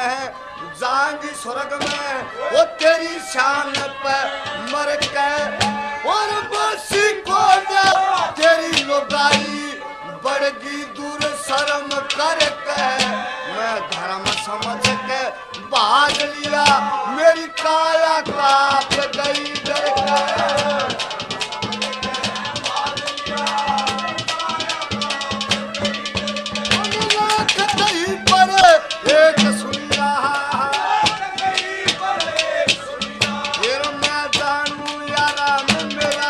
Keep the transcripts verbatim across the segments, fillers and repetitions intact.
मैं जाऊंगी स्वर्ग में वो तेरी शान पे मर के और बसी को तेरी लुगाई बड़गी दूर शर्म करके मैं धर्म समझ के भाग लिया मेरी काया काप गई डर के एक सुन रहा फिर मैं जानू यारा में मेरा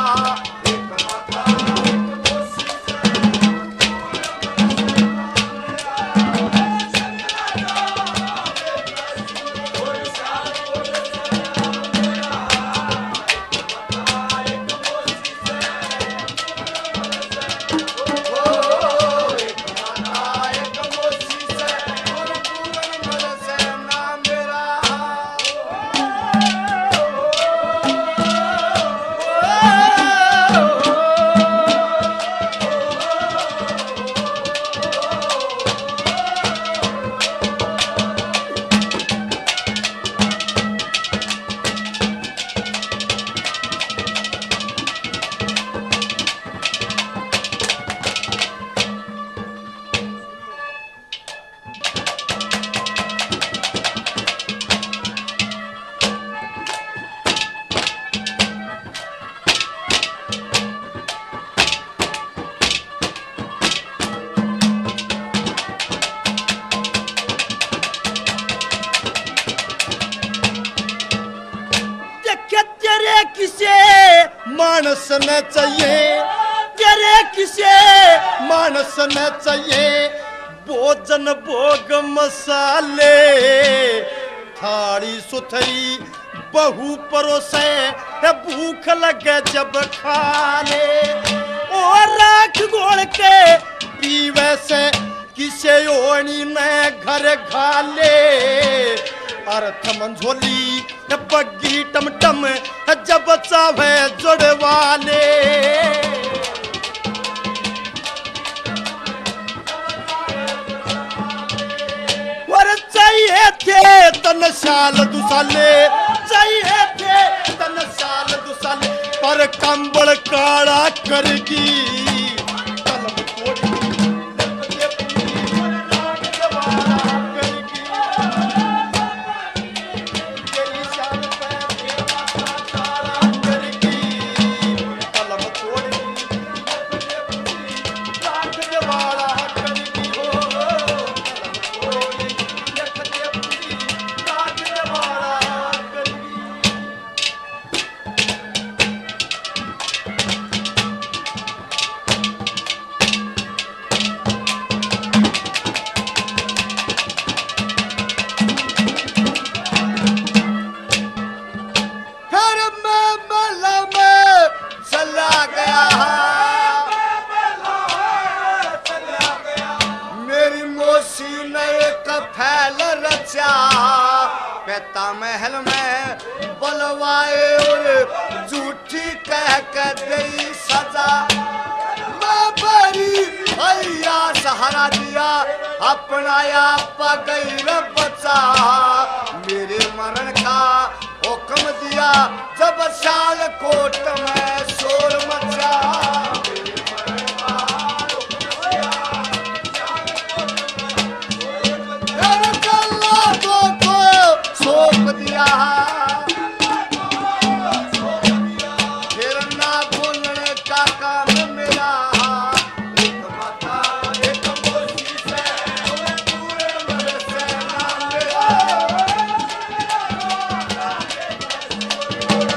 मानस न चाहिए तेरे किसे मानस न चाहिए भोजन भोग मसाले थाली सुथरी बहु परोसे भूख लगे जब खाले और राख घोल के पीवे से किसे ओणी न घर घाले अर्थ मंझोली बग्गी टमटम जब चावे जुड़ वाले और चाहिए थे तन साल दुसाले चाहिए थे तन साल दुसाले पर कंबल काड़ा करगी महल में बलवाए और झूठी कह के दई सजा मैं बड़ी भैया सहारा दिया अपनाया पगैर बचा मेरे मरण का हुक्म दिया जब साल कोट में शोर मचा सौंप दिया फिर ना भूलने का काम मेरा एक माता एक मोची से पूरे मन से ना मेरा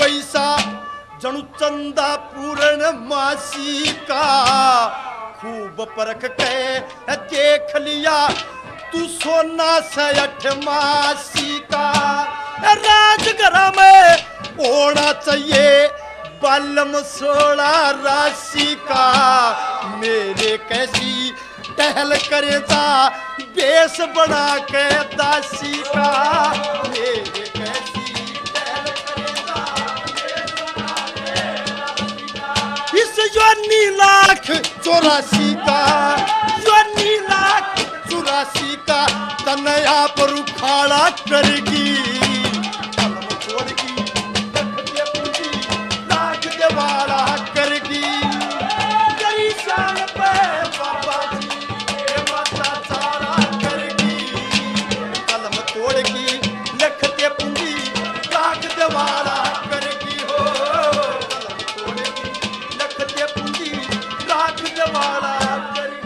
पैसा जणु चंदा पूर्ण मासी का खूब परख के देख लिया तू सोना से अठ मासी का राजघर में होना चाहिए बालम सोलह राशि का मेरे कैसी टहल करेगा बेस बना के दासी का मेरे कैसी टहल करेगा बेस बना के दासी का इस योनी लाख चौरासी का योनी लाख चौरासी का तनया पर उखाड़ा करेगी वाला करगी करी शान पे बाबा जी ये माता सारा करगी कलम तोड़गी लखते पूंजी राग दवाला करगी हो कलम तोड़गी लखते पूंजी राग दवाला करगी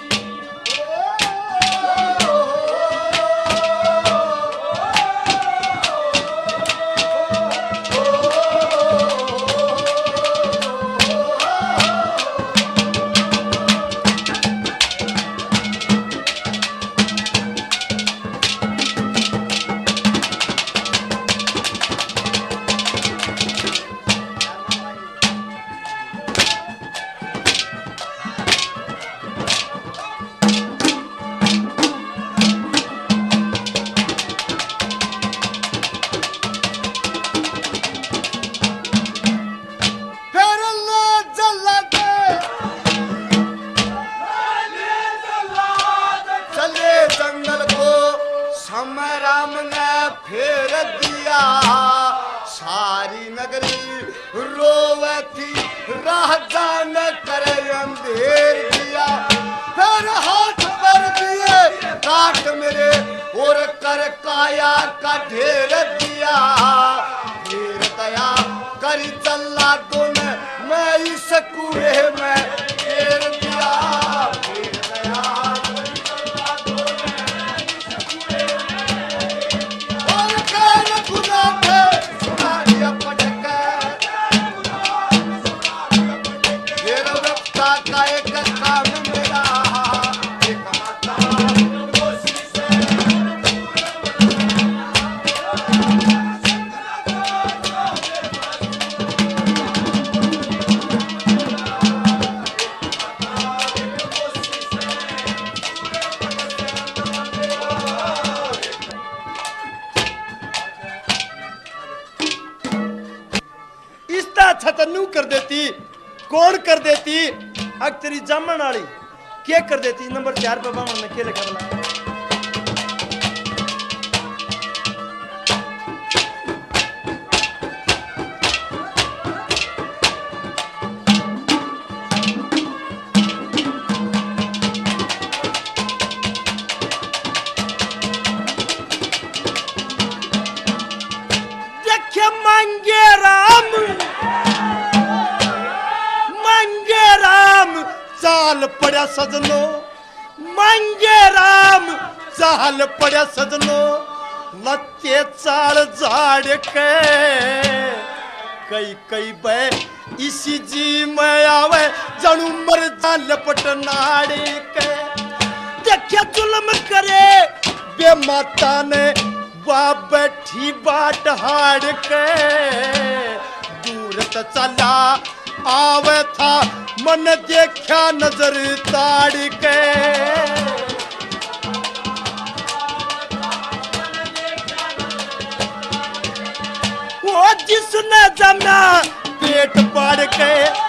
सारी नगरी रोवे थी राजा न करे अंधेर दिया फिर हाथ पर दिए काट मेरे और कर काया का ढेर दिया ढेर दया करी चला तो मैं इस कुएं में ढेर दिया ढेर दया करी चला तो मैं इस कुएं में और कर खुदा थे छतन्नू कर देती कौन कर देती अग तेरी जामन वाली क्या कर देती नंबर चार पे बामन में क्या लिखा बना देखे मांगे राम चाल पड़ा सजनो मांगे राम चाल पड़ा सजनो लत्ते चाल झाड़ के कई कई बे इसी जी में आवे जनू मर जा लपट नाड़ी के देखे जुल्म करे बे माता ने बाप बैठी बाट हाड़ के दूर त चला आवे था मन देखा नजर ताड़ के वो जिसने जमा पेट पाड़ के